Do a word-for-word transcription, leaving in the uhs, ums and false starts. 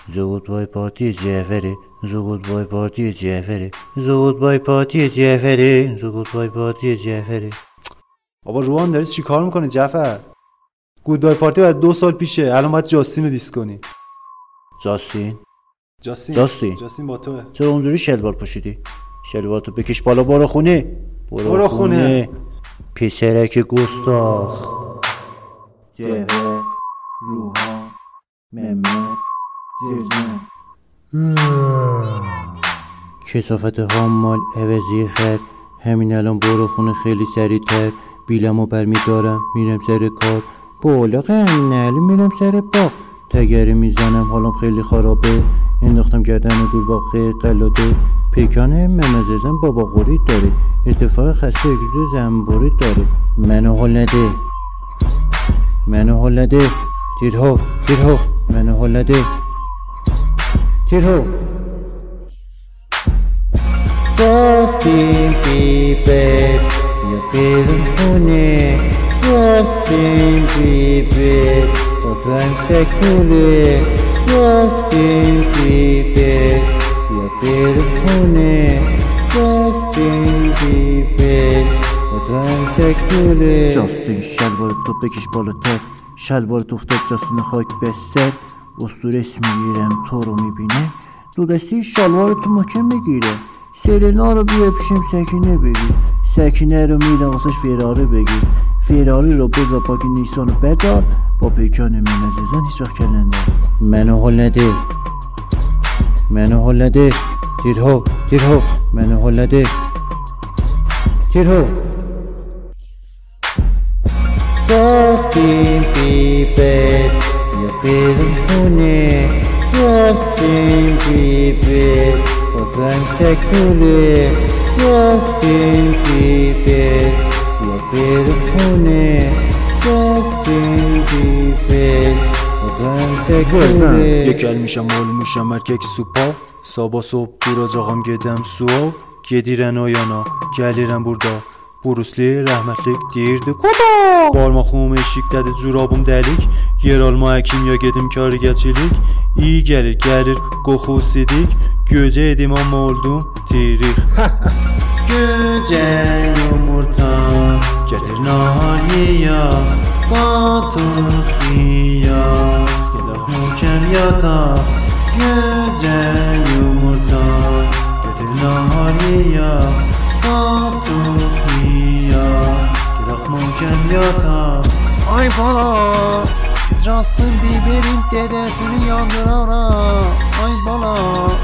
زود بای پارتی جعفری، زود بای پارتی جعفری، زود بای پارتی جعفری، زود بای پارتی جعفری. بابا روحان داری چی کار میکنی جعفر؟ گود بای پارتی برای دو سال پیشه، الان باید جاستین رو دیس کنی. جاستین؟ جاستین جاستین جاستین با توه. چرا اونجوری شلوار پوشیدی؟ شلوارتو بکش بالا، برو خونه. برو, برو خونه, خونه. پسرک گستاخ. جعفر، روحان، ممت، زرزن. کثافت حمال عوضی خرد. همین الان برو خونه خیلی سریعتر. بیلمو برمیدارم میرم سر کار. بالا قنالی میرم سر باغ. تگری میزنم حالم خیلی خرابه. انداختم گردن دور باقی قلاده. پیکانه ممززم بابا غوری داره. ارتفاع خسته اگزو زنبوری داره. منو حال نده، منو حال نده. تیرها تیرها منو حال نده. تیرها. جاستین بیبر بیا بریم خونه. جاستین بیبر با تو هم سکتوله. جاستین بیبر بیا بریم خونه. جاستین بیبر با تو هم سکتوله. جاستین شلوار تو بکش بالاتر. شلوار تو افتاد جاستین خاک به سر. اسطورس میگیرم تو رو میبینه. دو دستی شلوار تو محکم میگیره. سرینا رو بیا پیشم سکینه بگیر. سکینه رو میدم واسش فراری بگیر. فراری رو بذار پاک نیسانو بردار. با پیکان من عزیزن هیچ وقت کلنده است. منو حال نده، منو حال نده. تیرها تیرها منو حال نده. تیرها. جاستین بیبر بیا بریم خونه. جاستین بیبر با تو هم سکتوله. جاستین بیبر بیا بریم خونه. جاستین بیبر با تو هم سکتوله. یکل میشم مول میشم مرکک سوپا. Sabah صبح duracağım gedəm sual. Gedirən o yana, gəlirəm burada. Brusli rəhmətlik deyirdi Qoda. Barmağım eşikdədir, zürabım dəlik. Yer alma həkim ya gedim karigəçilik. İyi gəlir, gəlir qoxu sidik. Göcə edim amma oldum tirik. Göcə yumurta gətir nahar yeyək. Qatıq yeyək, gedək möhkəm yataq. Göcə yumurta gətir nahar yeyək. Qatıq yeyək, gedək möhkəm yataq. Ay bala, Justin Bieber'in dedesini yandıraram. Ay bala,